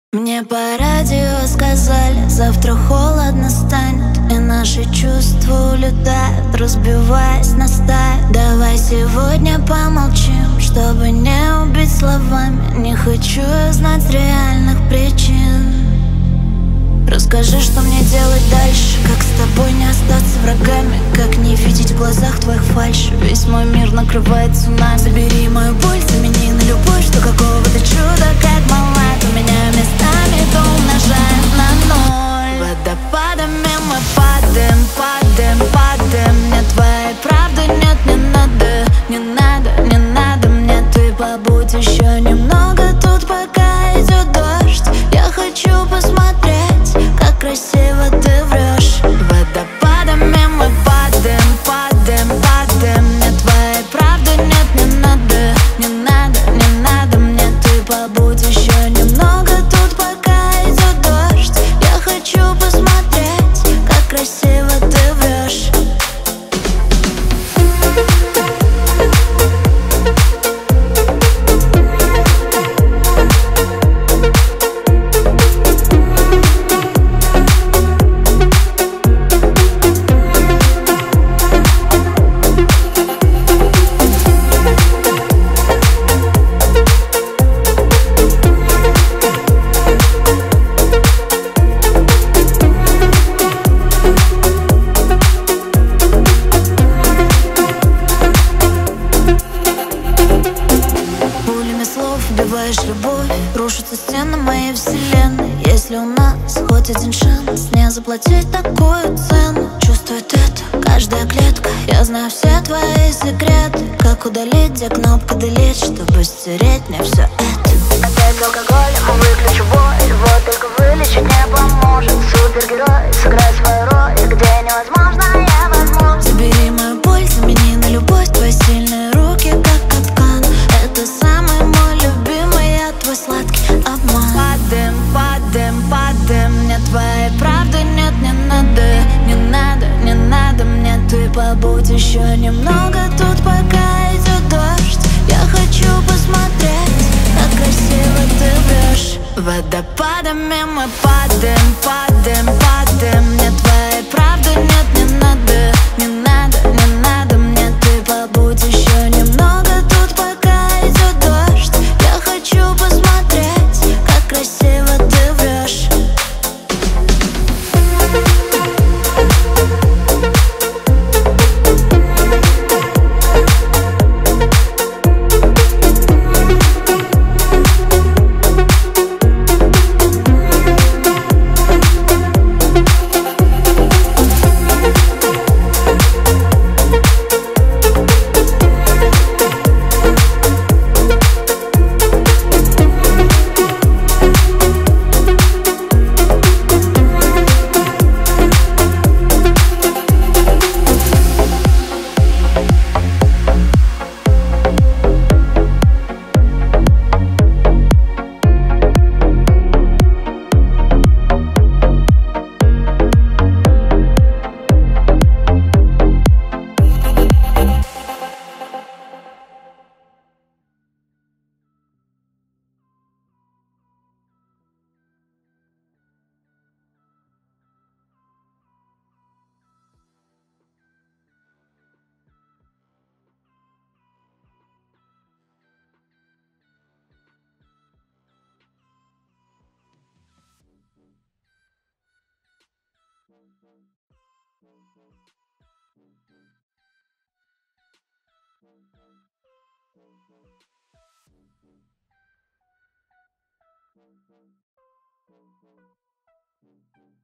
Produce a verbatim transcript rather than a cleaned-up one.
Мне по радио сказали, завтра холодно станет, и наши чувства улетают, разбиваясь на стаи. Давай сегодня помолчим, чтобы не убить словами. Не хочу я знать реальных причин. Расскажи, что мне делать дальше, как с тобой не остаться врагами, как не видеть в глазах твоих фальши. Весь мой мир накрывает цунами. Забери мою боль, замени на любовь, что какого-то чуда, как малая. У меня местами то умножаем на ноль. Водопадами мы падаем, падаем, падаем. Мне твоей правды нет, не надо, не надо, не надо мне. Ты побудь еще немного тут, пока идет дождь. Я хочу посмотреть, как красиво ты врешь. Водопадами мы падаем, падаем, падаем. Мне твоей правды нет, не надо, не надо, не надо мне. Ты побудь еще немного тут, пока идет дождь. Я хочу посмотреть, как красиво ты врешь. Убиваешь любовь, рушатся стены моей вселенной. Если у нас хоть один шанс не заплатить такую цену, чувствует это каждая клетка. Я знаю все твои секреты, как удалить, где кнопка delete, чтобы стереть мне все это. Опять с алкоголем выключу боль, вот только вылечить не поможет. Супергерой, сыграй свою роль, где невозможно, я возможно. Забери мою боль, замени на любовь, твои сильные руки, как капкан. Это самый мой любимый, я твой сладкий обман. Падаем, падаем, падаем. Мне твоей правды нет, не надо, не надо, не надо мне. Ты побудь еще немного тут, пока идет дождь. Я хочу посмотреть, как красиво ты врешь. Водопадами мы падаем, падаем, падаем. Мне твоей правды нет, не надо, не надо, не надо мне. Ты побудь еще немного тут, пока идет дождь. Я хочу посмотреть, как красиво ты врешь. Thank you.